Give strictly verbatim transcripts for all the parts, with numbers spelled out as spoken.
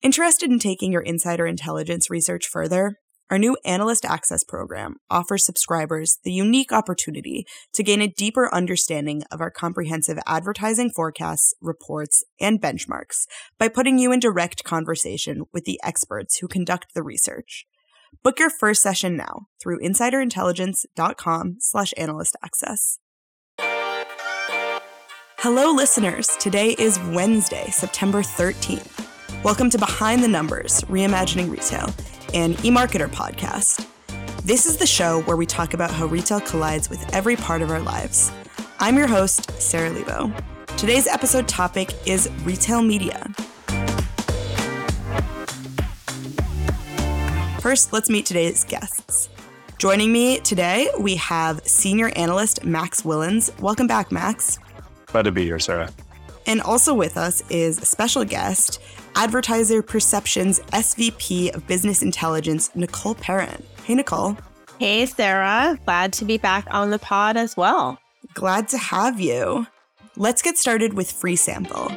Interested in taking your insider intelligence research further? Our new Analyst Access program offers subscribers the unique opportunity to gain a deeper understanding of our comprehensive advertising forecasts, reports, and benchmarks by putting you in direct conversation with the experts who conduct the research. Book your first session now through insiderintelligence.com slash analyst access. Hello, listeners. Today is Wednesday, September thirteenth. Welcome to Behind the Numbers, Reimagining Retail, an eMarketer podcast. This is the show where we talk about how retail collides with every part of our lives. I'm your host, Sarah Lebo. Today's episode topic is retail media. First, let's meet today's guests. Joining me today, we have senior analyst Max Willens. Welcome back, Max. Glad to be here, Sarah. And also with us is a special guest, Advertiser Perception's S V P of Business Intelligence, Nicole Perrin. Hey, Nicole. Hey, Sarah. Glad to be back on the pod as well. Glad to have you. Let's get started with Free Sample.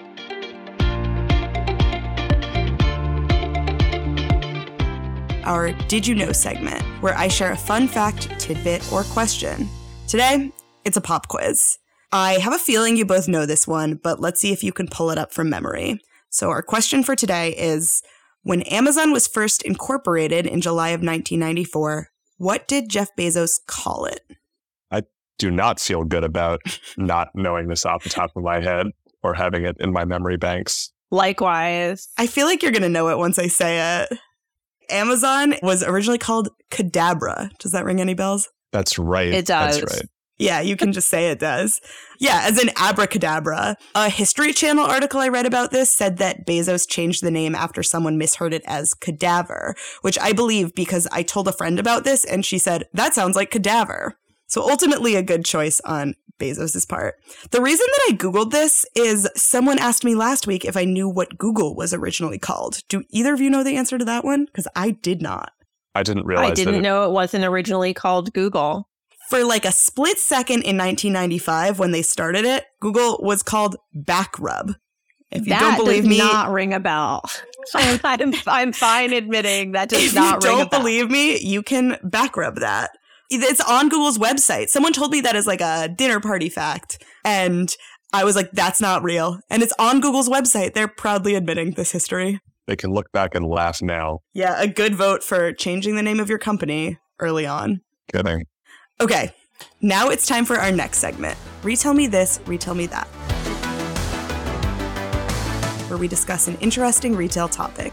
Our Did You Know segment, where I share a fun fact, tidbit, or question. Today, it's a pop quiz. I have a feeling you both know this one, but let's see if you can pull it up from memory. So our question for today is, when Amazon was first incorporated in July of nineteen ninety-four, what did Jeff Bezos call it? I do not feel good about not knowing this off the top of my head or having it in my memory banks. Likewise. I feel like you're going to know it once I say it. Amazon was originally called Cadabra. Does that ring any bells? That's right. It does. That's right. Yeah, you can just say it does. Yeah, as in abracadabra. A History Channel article I read about this said that Bezos changed the name after someone misheard it as cadaver, which I believe because I told a friend about this and she said, that sounds like cadaver. So ultimately a good choice on Bezos' part. The reason that I Googled this is someone asked me last week if I knew what Google was originally called. Do either of you know the answer to that one? Because I did not. I didn't realize I didn't that it- know it wasn't originally called Google. For like a split second in nineteen ninety-five, when they started it, Google was called Backrub. If you that don't believe does me, not ring a bell. I'm, I'm, I'm fine admitting that does if not you ring a don't bell. believe me, you can backrub that. It's on Google's website. Someone told me that as like a dinner party fact, and I was like, that's not real. And it's on Google's website. They're proudly admitting this history. They can look back and laugh now. Yeah, a good vote for changing the name of your company early on. Kidding. Okay, now it's time for our next segment. Retell me this, retell me that. Where we discuss an interesting retail topic.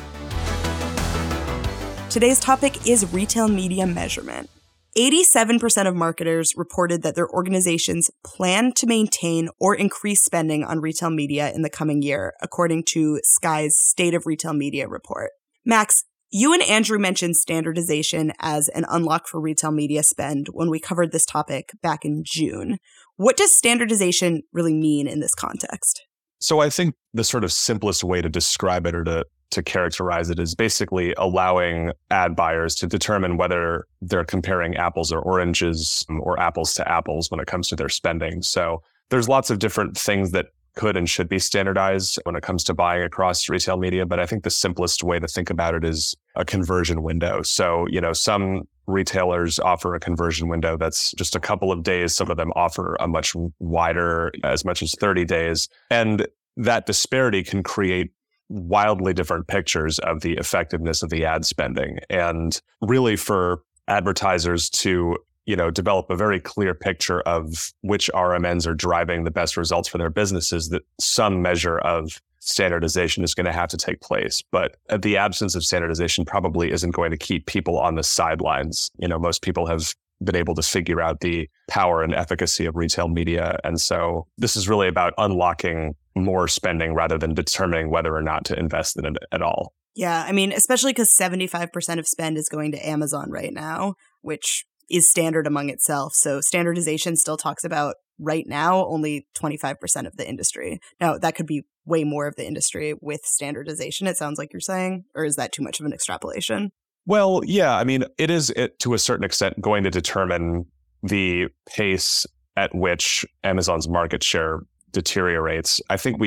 Today's topic is retail media measurement. eighty-seven percent of marketers reported that their organizations plan to maintain or increase spending on retail media in the coming year, according to Sky's State of Retail Media report. Max, you and Andrew mentioned standardization as an unlock for retail media spend when we covered this topic back in June. What does standardization really mean in this context? So I think the sort of simplest way to describe it or to, to characterize it is basically allowing ad buyers to determine whether they're comparing apples or oranges or apples to apples when it comes to their spending. So there's lots of different things that could and should be standardized when it comes to buying across retail media. But I think the simplest way to think about it is a conversion window. So, you know, some retailers offer a conversion window that's just a couple of days. Some of them offer a much wider, as much as thirty days. And that disparity can create wildly different pictures of the effectiveness of the ad spending. And really for advertisers to you know, develop a very clear picture of which R M Ns are driving the best results for their businesses, that some measure of standardization is going to have to take place. But the absence of standardization probably isn't going to keep people on the sidelines. You know, most people have been able to figure out the power and efficacy of retail media. And so this is really about unlocking more spending rather than determining whether or not to invest in it at all. Yeah, I mean, especially because seventy-five percent of spend is going to Amazon right now, which is standard among itself. So standardization still talks about right now only twenty-five percent of the industry. Now, that could be way more of the industry with standardization, it sounds like you're saying, or is that too much of an extrapolation? Well, yeah, I mean, it is it, to a certain extent going to determine the pace at which Amazon's market share deteriorates. I think we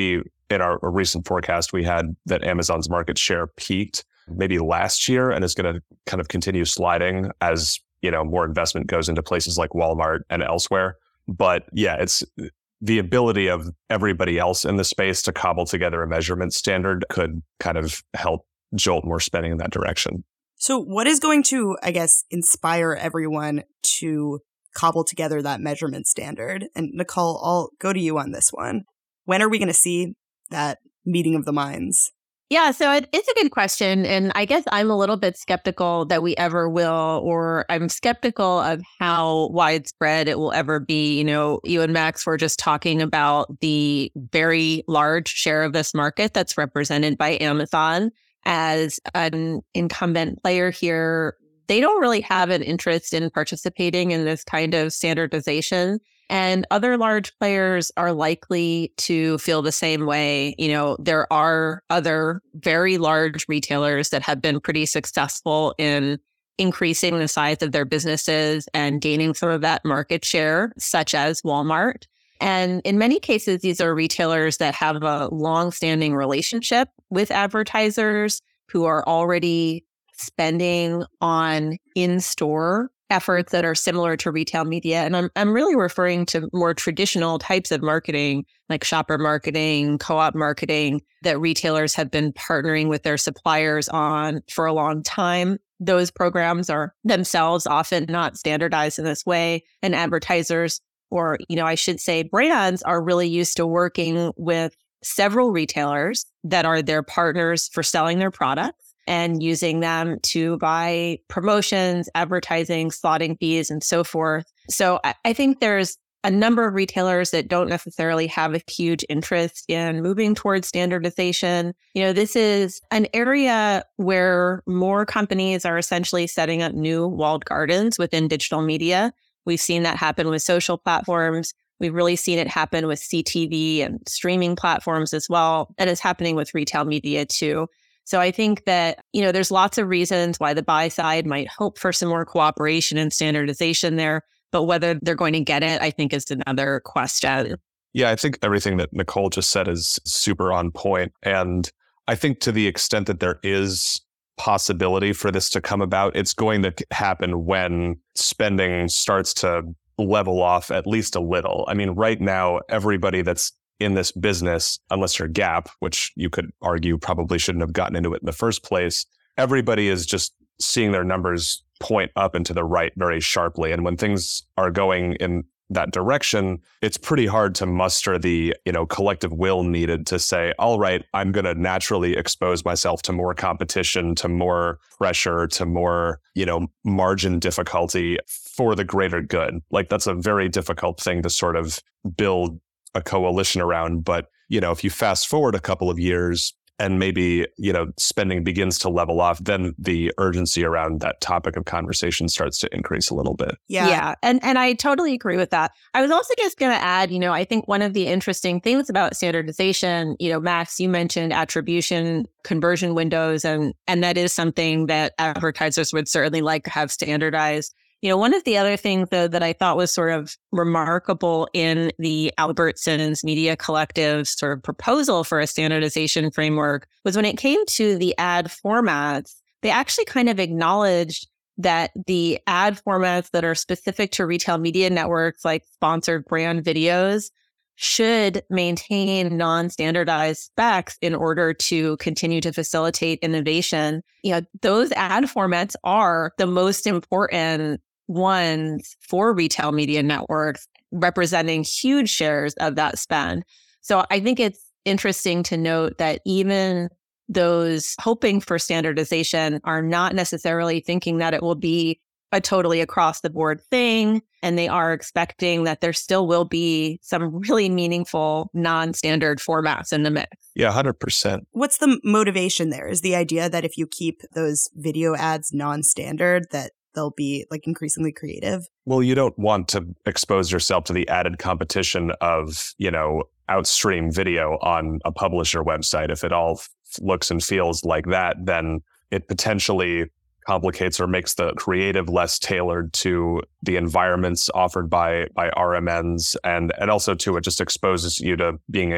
in our recent forecast, we had that Amazon's market share peaked maybe last year and is going to kind of continue sliding as, you know, more investment goes into places like Walmart and elsewhere. But yeah, it's the ability of everybody else in the space to cobble together a measurement standard could kind of help jolt more spending in that direction. So what is going to, I guess, inspire everyone to cobble together that measurement standard? And Nicole, I'll go to you on this one. When are we going to see that meeting of the minds? Yeah, so it, it's a good question. And I guess I'm a little bit skeptical that we ever will, or I'm skeptical of how widespread it will ever be. You know, you and Max were just talking about the very large share of this market that's represented by Amazon as an incumbent player here. They don't really have an interest in participating in this kind of standardization. And other large players are likely to feel the same way. You know, there are other very large retailers that have been pretty successful in increasing the size of their businesses and gaining some of that market share, such as Walmart. And in many cases, these are retailers that have a long-standing relationship with advertisers who are already spending on in-store efforts that are similar to retail media. And I'm I'm really referring to more traditional types of marketing, like shopper marketing, co-op marketing, that retailers have been partnering with their suppliers on for a long time. Those programs are themselves often not standardized in this way. And advertisers, or, you know, I should say brands, are really used to working with several retailers that are their partners for selling their products, and using them to buy promotions, advertising, slotting fees, and so forth. So I, I think there's a number of retailers that don't necessarily have a huge interest in moving towards standardization. You know, this is an area where more companies are essentially setting up new walled gardens within digital media. We've seen that happen with social platforms. We've really seen it happen with C T V and streaming platforms as well. And it's happening with retail media too. So I think that, you know, there's lots of reasons why the buy side might hope for some more cooperation and standardization there, but whether they're going to get it, I think, is another question. Yeah, I think everything that Nicole just said is super on point. And I think to the extent that there is possibility for this to come about, it's going to happen when spending starts to level off at least a little. I mean, right now, everybody that's in this business, unless you're Gap, which you could argue probably shouldn't have gotten into it in the first place, everybody is just seeing their numbers point up and to the right very sharply. And when things are going in that direction, it's pretty hard to muster the, you know, collective will needed to say, all right, I'm going to naturally expose myself to more competition, to more pressure, to more, you know, margin difficulty for the greater good. Like, that's a very difficult thing to sort of build a coalition around. But, you know, if you fast forward a couple of years and maybe, you know, spending begins to level off, then the urgency around that topic of conversation starts to increase a little bit. Yeah. Yeah. And and I totally agree with that. I was also just going to add, you know, I think one of the interesting things about standardization, you know, Max, you mentioned attribution conversion windows, and and that is something that advertisers would certainly like to have standardized. You know, one of the other things, though, that I thought was sort of remarkable in the Albertsons Media Collective sort of proposal for a standardization framework was when it came to the ad formats, they actually kind of acknowledged that the ad formats that are specific to retail media networks, like sponsored brand videos, should maintain non-standardized specs in order to continue to facilitate innovation. You know, those ad formats are the most important ones for retail media networks, representing huge shares of that spend. So I think it's interesting to note that even those hoping for standardization are not necessarily thinking that it will be a totally across the board thing. And they are expecting that there still will be some really meaningful non-standard formats in the mix. Yeah, one hundred percent. What's the motivation there? Is the idea that if you keep those video ads non-standard, that they'll be like increasingly creative? Well, you don't want to expose yourself to the added competition of, you know, outstream video on a publisher website. If it all f- looks and feels like that, then it potentially complicates or makes the creative less tailored to the environments offered by by R M Ns, and and also too, it just exposes you to being a,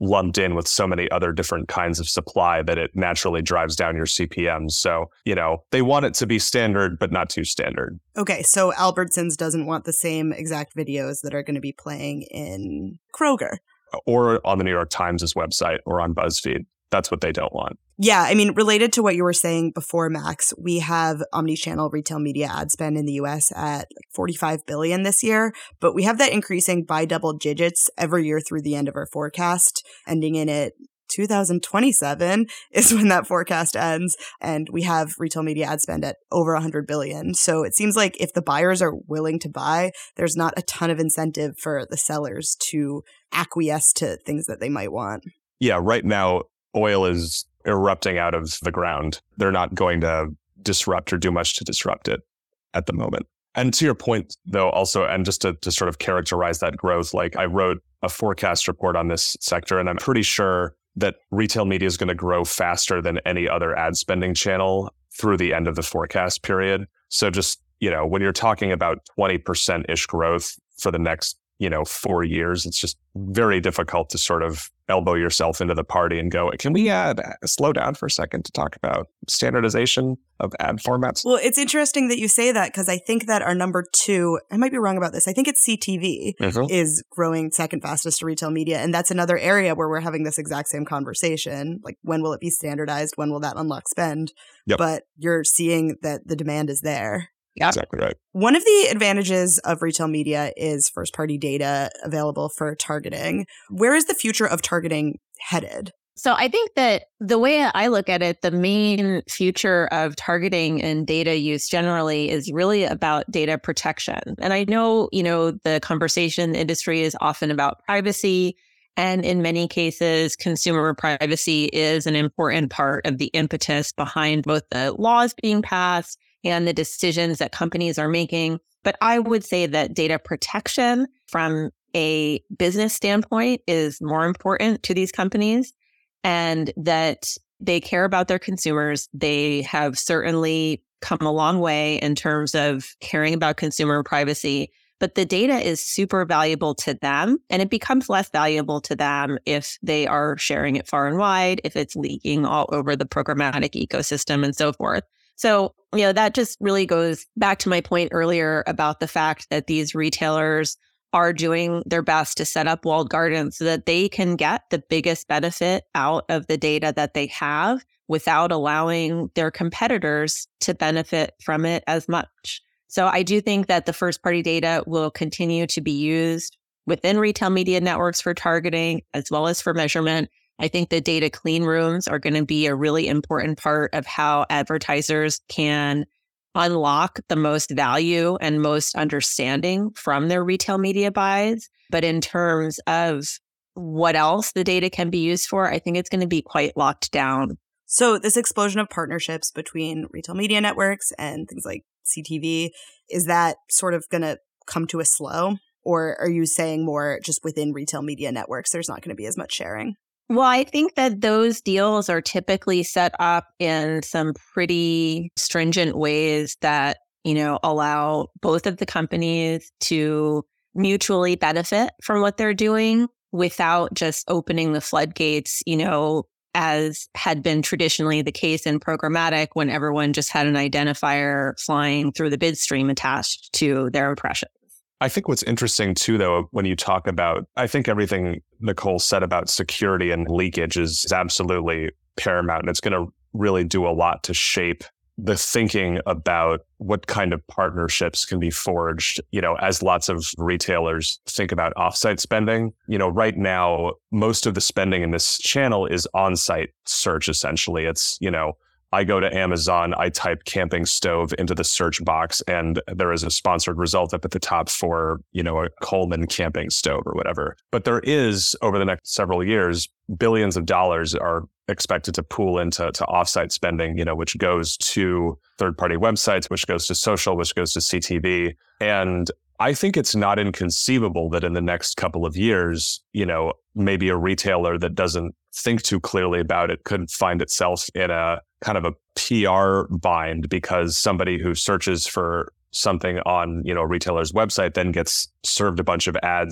lumped in with so many other different kinds of supply that it naturally drives down your C P Ms. So, you know, they want it to be standard, but not too standard. Okay, so Albertsons doesn't want the same exact videos that are going to be playing in Kroger. Or on the New York Times' website or on BuzzFeed. That's what they don't want. Yeah, I mean, related to what you were saying before, Max, we have omni-channel retail media ad spend in the U S at like forty-five billion dollars this year, but we have that increasing by double digits every year through the end of our forecast, ending in it two thousand twenty-seven is when that forecast ends, and we have retail media ad spend at over one hundred billion dollars. So it seems like if the buyers are willing to buy, there's not a ton of incentive for the sellers to acquiesce to things that they might want. Yeah, right now, oil is erupting out of the ground. They're not going to disrupt or do much to disrupt it at the moment. And to your point, though, also, and just to, to sort of characterize that growth, like I wrote a forecast report on this sector, and I'm pretty sure that retail media is going to grow faster than any other ad spending channel through the end of the forecast period. So just, you know, when you're talking about twenty percent-ish growth for the next, you know, four years, it's just very difficult to sort of elbow yourself into the party and go, can we uh, slow down for a second to talk about standardization of ad formats? Well, it's interesting that you say that, because I think that our number two, I might be wrong about this, I think it's C T V mm-hmm. is growing second fastest to retail media. And that's another area where we're having this exact same conversation. Like, when will it be standardized? When will that unlock spend? Yep. But you're seeing that the demand is there. Yeah, exactly right. One of the advantages of retail media is first-party data available for targeting. Where is the future of targeting headed? So I think that the way I look at it, the main future of targeting and data use generally is really about data protection. And I know, you know, the conversation industry is often about privacy. And in many cases, consumer privacy is an important part of the impetus behind both the laws being passed and the decisions that companies are making. But I would say that data protection from a business standpoint is more important to these companies, and that they care about their consumers. They have certainly come a long way in terms of caring about consumer privacy, but the data is super valuable to them, and it becomes less valuable to them if they are sharing it far and wide, if it's leaking all over the programmatic ecosystem and so forth. So, you know, that just really goes back to my point earlier about the fact that these retailers are doing their best to set up walled gardens so that they can get the biggest benefit out of the data that they have without allowing their competitors to benefit from it as much. So I do think that the first-party data will continue to be used within retail media networks for targeting as well as for measurement. I think the data clean rooms are going to be a really important part of how advertisers can unlock the most value and most understanding from their retail media buys. But in terms of what else the data can be used for, I think it's going to be quite locked down. So this explosion of partnerships between retail media networks and things like C T V, is that sort of going to come to a slow? Or are you saying more just within retail media networks, there's not going to be as much sharing? Well, I think that those deals are typically set up in some pretty stringent ways that, you know, allow both of the companies to mutually benefit from what they're doing without just opening the floodgates, you know, as had been traditionally the case in programmatic when everyone just had an identifier flying through the bid stream attached to their impression. I think what's interesting too, though, when you talk about, I think everything Nicole said about security and leakage is, is absolutely paramount. And it's going to really do a lot to shape the thinking about what kind of partnerships can be forged, you know, as lots of retailers think about offsite spending. You know, right now, most of the spending in this channel is on-site search, essentially. It's, you know, I go to Amazon, I type camping stove into the search box, and there is a sponsored result up at the top for, you know, a Coleman camping stove or whatever. But there is, over the next several years, billions of dollars are expected to pool into to offsite spending, you know, which goes to third-party websites, which goes to social, which goes to C T V. And I think it's not inconceivable that in the next couple of years, you know, maybe a retailer that doesn't think too clearly about it could find itself in a kind of a P R bind, because somebody who searches for something on, you know, a retailer's website then gets served a bunch of ads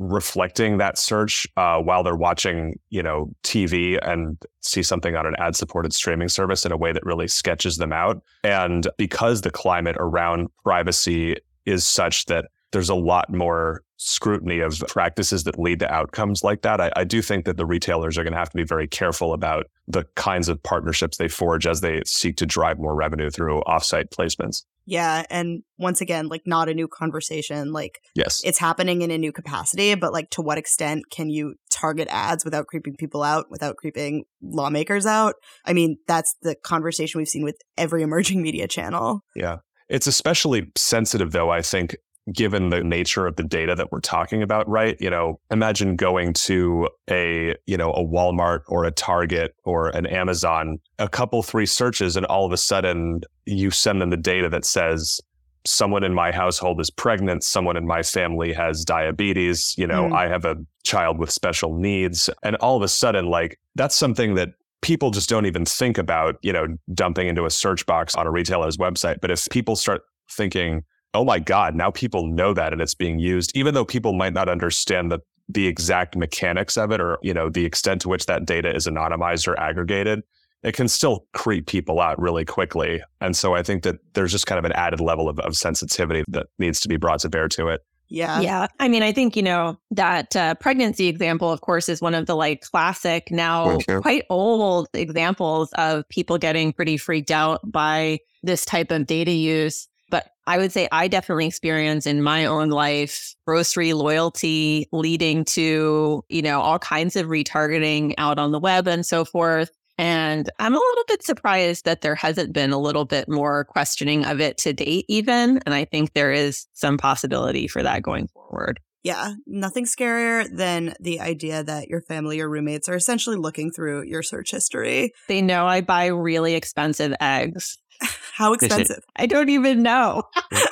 reflecting that search uh, while they're watching, you know, T V and see something on an ad-supported streaming service in a way that really sketches them out. And because the climate around privacy is such that there's a lot more scrutiny of practices that lead to outcomes like that, I, I do think that the retailers are going to have to be very careful about the kinds of partnerships they forge as they seek to drive more revenue through offsite placements. Yeah. And once again, like not a new conversation. Like, yes, it's happening in a new capacity, but like to what extent can you target ads without creeping people out, without creeping lawmakers out? I mean, that's the conversation we've seen with every emerging media channel. Yeah. It's especially sensitive, though, I think, given the nature of the data that we're talking about, right? You know, imagine going to a, you know, a Walmart or a Target or an Amazon, a couple, three searches, and all of a sudden you send them the data that says someone in my household is pregnant, someone in my family has diabetes, you know, mm. I have a child with special needs. And all of a sudden, like, that's something that people just don't even think about, you know, dumping into a search box on a retailer's website. But if people start thinking, oh my God, now people know that and it's being used, even though people might not understand the, the exact mechanics of it or, you know, the extent to which that data is anonymized or aggregated, it can still creep people out really quickly. And so I think that there's just kind of an added level of, of sensitivity that needs to be brought to bear to it. Yeah. Yeah. I mean, I think, you know, that uh, pregnancy example, of course, is one of the like classic, now quite old examples of people getting pretty freaked out by this type of data use. But I would say I definitely experience in my own life grocery loyalty leading to, you know, all kinds of retargeting out on the web and so forth. And I'm a little bit surprised that there hasn't been a little bit more questioning of it to date even. And I think there is some possibility for that going forward. Yeah, nothing scarier than the idea that your family or roommates are essentially looking through your search history. They know I buy really expensive eggs. How expensive? I don't even know.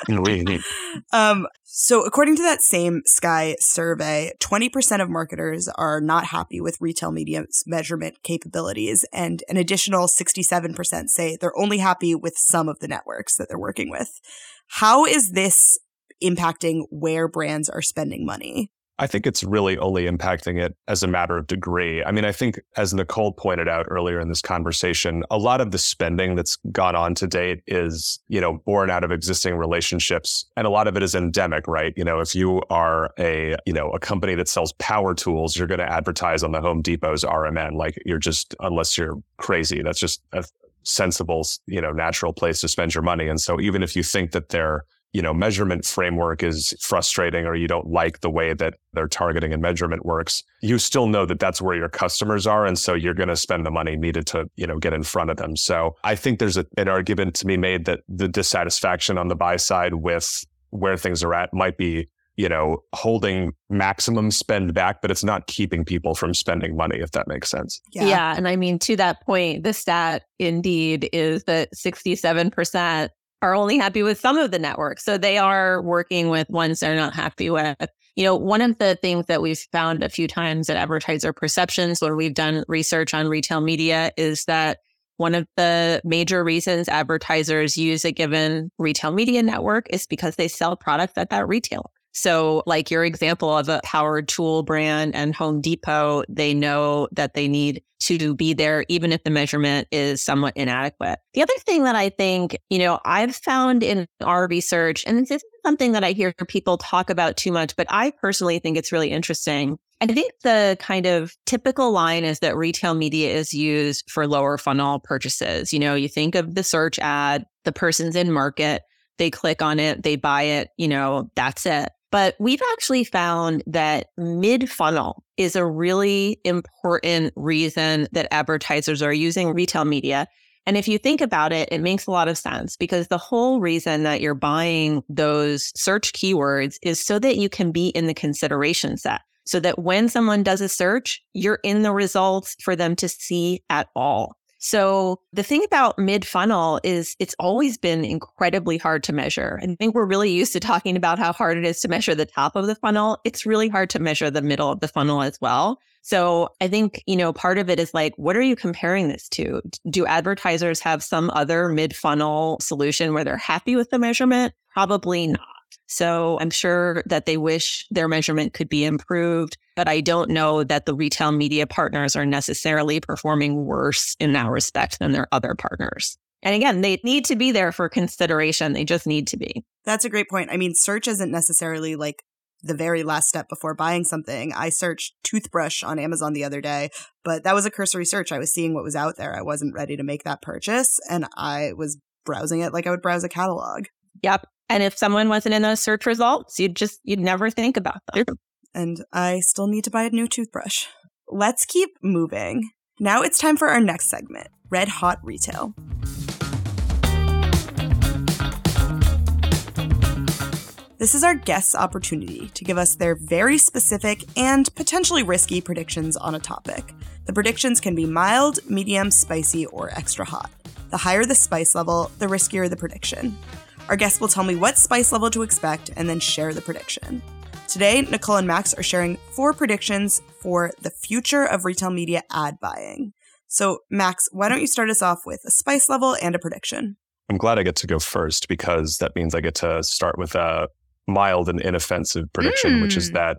um, so according to that same Sky survey, twenty percent of marketers are not happy with retail media's measurement capabilities, and an additional sixty-seven percent say they're only happy with some of the networks that they're working with. How is this impacting where brands are spending money? I think it's really only impacting it as a matter of degree. I mean, I think, as Nicole pointed out earlier in this conversation, a lot of the spending that's gone on to date is, you know, born out of existing relationships. And a lot of it is endemic, right? You know, if you are a, you know, a company that sells power tools, you're going to advertise on the Home Depot's R M N. Like, you're just, unless you're crazy, that's just a sensible, you know, natural place to spend your money. And so even if you think that they're, you know, measurement framework is frustrating or you don't like the way that their targeting and measurement works, you still know that that's where your customers are. And so you're going to spend the money needed to, you know, get in front of them. So I think there's a, an argument to be made that the dissatisfaction on the buy side with where things are at might be, you know, holding maximum spend back, but it's not keeping people from spending money, if that makes sense. Yeah. yeah. And I mean, to that point, the stat indeed is that sixty-seven percent are only happy with some of the networks. So they are working with ones they're not happy with. You know, one of the things that we've found a few times at Advertiser Perceptions when we've done research on retail media is that one of the major reasons advertisers use a given retail media network is because they sell products at that retailer. So like your example of a power tool brand and Home Depot, they know that they need to be there, even if the measurement is somewhat inadequate. The other thing that I think, you know, I've found in our research, and this isn't something that I hear people talk about too much, but I personally think it's really interesting. I think the kind of typical line is that retail media is used for lower funnel purchases. You know, you think of the search ad, the person's in market, they click on it, they buy it, you know, that's it. But we've actually found that mid-funnel is a really important reason that advertisers are using retail media. And if you think about it, it makes a lot of sense because the whole reason that you're buying those search keywords is so that you can be in the consideration set. So that when someone does a search, you're in the results for them to see at all. So the thing about mid-funnel is it's always been incredibly hard to measure. I think we're really used to talking about how hard it is to measure the top of the funnel. It's really hard to measure the middle of the funnel as well. So I think, you know, part of it is like, what are you comparing this to? Do advertisers have some other mid-funnel solution where they're happy with the measurement? Probably not. So I'm sure that they wish their measurement could be improved, but I don't know that the retail media partners are necessarily performing worse in that respect than their other partners. And again, they need to be there for consideration. They just need to be. That's a great point. I mean, search isn't necessarily like the very last step before buying something. I searched toothbrush on Amazon the other day, but that was a cursory search. I was seeing what was out there. I wasn't ready to make that purchase, and I was browsing it like I would browse a catalog. Yep. And if someone wasn't in those search results, you'd just, you'd never think about them. And I still need to buy a new toothbrush. Let's keep moving. Now it's time for our next segment, Red Hot Retail. This is our guests' opportunity to give us their very specific and potentially risky predictions on a topic. The predictions can be mild, medium, spicy, or extra hot. The higher the spice level, the riskier the prediction. Our guests will tell me what spice level to expect and then share the prediction. Today, Nicole and Max are sharing four predictions for the future of retail media ad buying. So, Max, why don't you start us off with a spice level and a prediction? I'm glad I get to go first because that means I get to start with a mild and inoffensive prediction, mm. which is that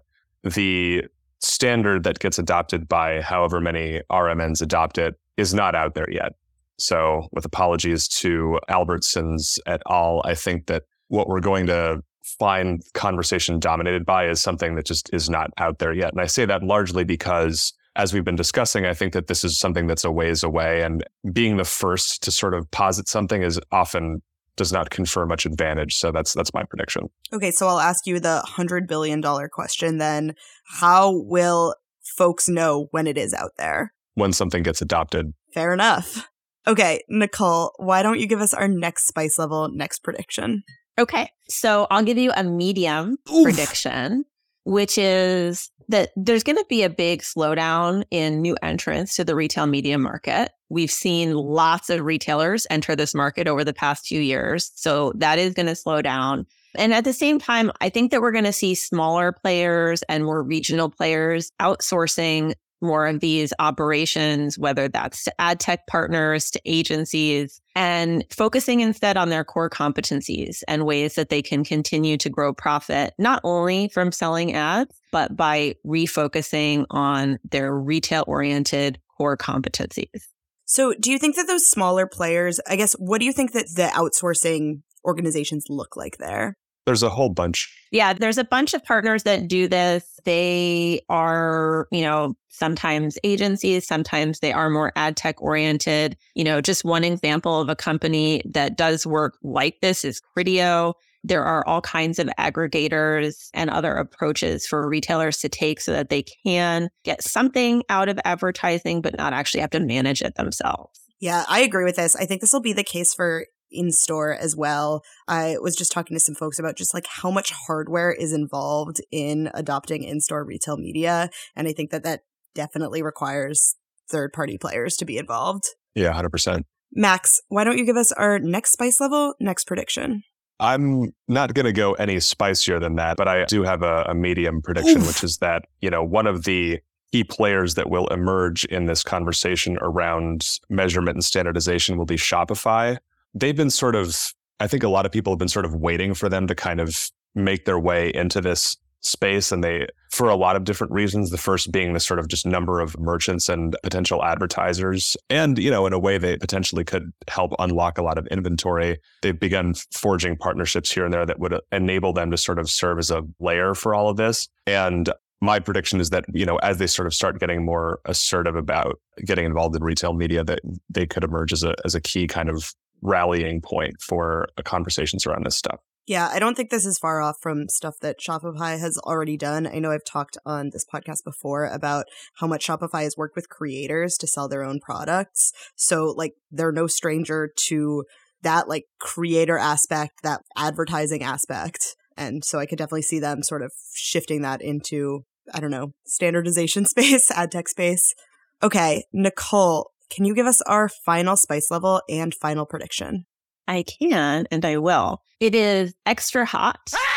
the standard that gets adopted by however many R M Ns adopt it is not out there yet. So with apologies to Albertsons et al., I think that what we're going to find conversation dominated by is something that just is not out there yet. And I say that largely because, as we've been discussing, I think that this is something that's a ways away, and being the first to sort of posit something is often does not confer much advantage. So that's that's my prediction. Okay, so I'll ask you the one hundred billion dollars question then. How will folks know when it is out there? When something gets adopted. Fair enough. Okay, Nicole, why don't you give us our next spice level, next prediction? Okay, so I'll give you a medium Oof. prediction, which is that there's going to be a big slowdown in new entrants to the retail media market. We've seen lots of retailers enter this market over the past few years, so that is going to slow down. And at the same time, I think that we're going to see smaller players and more regional players outsourcing more of these operations, whether that's to ad tech partners, to agencies, and focusing instead on their core competencies and ways that they can continue to grow profit, not only from selling ads, but by refocusing on their retail-oriented core competencies. So do you think that those smaller players, I guess, what do you think that the outsourcing organizations look like there? There's a whole bunch. Yeah, there's a bunch of partners that do this. They are, you know, sometimes agencies, sometimes they are more ad tech oriented. You know, just one example of a company that does work like this is Criteo. There are all kinds of aggregators and other approaches for retailers to take so that they can get something out of advertising, but not actually have to manage it themselves. Yeah, I agree with this. I think this will be the case for in-store as well. I was just talking to some folks about just like how much hardware is involved in adopting in-store retail media. And I think that that definitely requires third-party players to be involved. Yeah, one hundred percent. Max, why don't you give us our next spice level, next prediction? I'm not going to go any spicier than that, but I do have a, a medium prediction, Oof. which is that, you know, one of the key players that will emerge in this conversation around measurement and standardization will be Shopify. They've been sort of, I think a lot of people have been sort of waiting for them to kind of make their way into this space. And they, for a lot of different reasons, the first being the sort of just number of merchants and potential advertisers. And, you know, in a way they potentially could help unlock a lot of inventory. They've begun forging partnerships here and there that would enable them to sort of serve as a layer for all of this. And my prediction is that, you know, as they sort of start getting more assertive about getting involved in retail media, that they could emerge as a as a key kind of rallying point for conversations around this stuff. Yeah, I don't think this is far off from stuff that Shopify has already done. I know I've talked on this podcast before about how much Shopify has worked with creators to sell their own products. So like they're no stranger to that like creator aspect, that advertising aspect. And so I could definitely see them sort of shifting that into, I don't know, standardization space, ad tech space. Okay, Nicole, can you give us our final spice level and final prediction? I can, and I will. It is extra hot,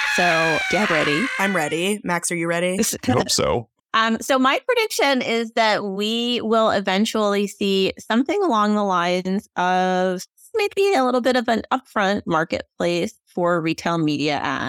so get ready. I'm ready. Max, are you ready? I hope so. Um, so my prediction is that we will eventually see something along the lines of maybe a little bit of an upfront marketplace for retail media ads.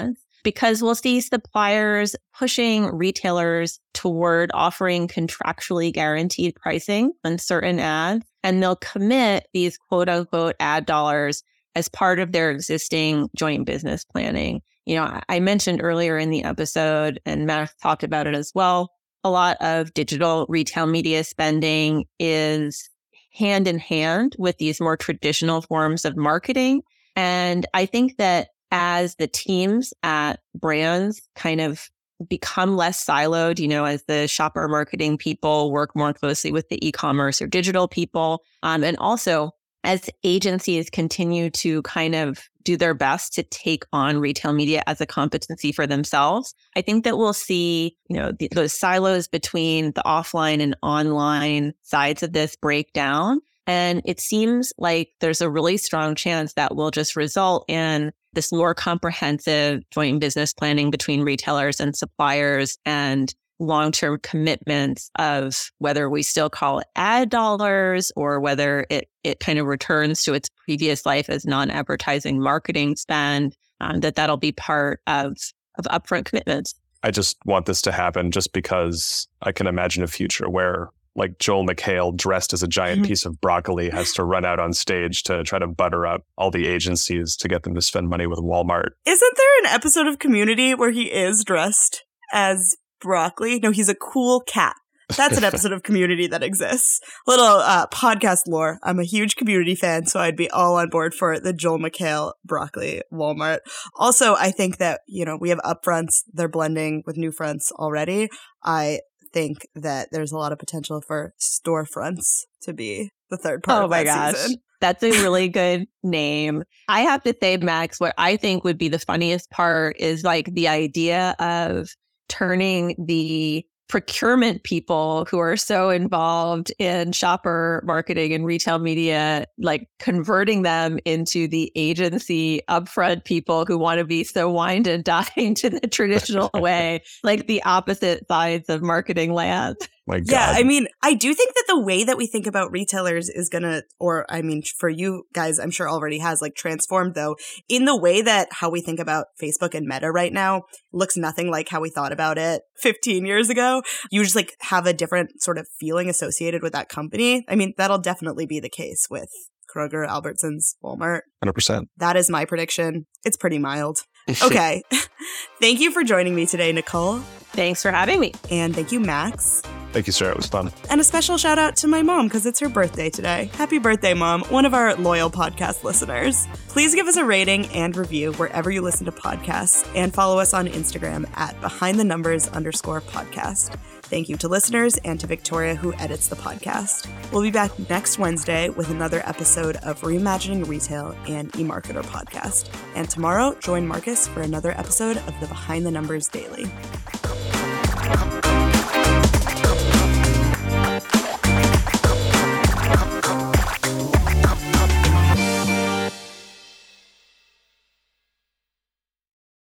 because we'll see suppliers pushing retailers toward offering contractually guaranteed pricing on certain ads, and they'll commit these quote unquote ad dollars as part of their existing joint business planning. You know, I mentioned earlier in the episode, and Max talked about it as well, a lot of digital retail media spending is hand in hand with these more traditional forms of marketing. And I think that as the teams at brands kind of become less siloed, you know, as the shopper marketing people work more closely with the e-commerce or digital people, um, and also as agencies continue to kind of do their best to take on retail media as a competency for themselves, I think that we'll see, you know, the, those silos between the offline and online sides of this break down. And it seems like there's a really strong chance that will just result in this more comprehensive joint business planning between retailers and suppliers and long-term commitments of whether we still call it ad dollars or whether it, it kind of returns to its previous life as non-advertising marketing spend, um, that that'll be part of, of upfront commitments. I just want this to happen just because I can imagine a future where like Joel McHale dressed as a giant mm-hmm. piece of broccoli has to run out on stage to try to butter up all the agencies to get them to spend money with Walmart. Isn't there an episode of Community where he is dressed as broccoli? No, he's a cool cat. That's an episode of Community that exists. Little uh, podcast lore. I'm a huge Community fan, so I'd be all on board for the Joel McHale broccoli Walmart. Also, I think that, you know, we have upfronts. They're blending with new fronts already. I think that there's a lot of potential for storefronts to be the third part oh of my that gosh. season. That's a really good name. I have to say, Max, what I think would be the funniest part is like the idea of turning the procurement people who are so involved in shopper marketing and retail media, like converting them into the agency upfront people who want to be so wined and dined in the traditional way, like the opposite sides of marketing land. My God. Yeah, I mean, I do think that the way that we think about retailers is going to, or I mean, for you guys, I'm sure already has like transformed though, in the way that how we think about Facebook and Meta right now looks nothing like how we thought about it fifteen years ago. You just like have a different sort of feeling associated with that company. I mean, that'll definitely be the case with Kroger, Albertsons, Walmart. one hundred percent. That is my prediction. It's pretty mild. Okay. Thank you for joining me today, Nicole. Thanks for having me. And thank you, Max. Thank you, Sarah. It was fun. And a special shout out to my mom because it's her birthday today. Happy birthday, Mom, one of our loyal podcast listeners. Please give us a rating and review wherever you listen to podcasts and follow us on Instagram at behind the numbers underscore podcast. Thank you to listeners and to Victoria, who edits the podcast. We'll be back next Wednesday with another episode of Reimagining Retail and eMarketer podcast. And tomorrow, join Marcus for another episode of the Behind the Numbers Daily.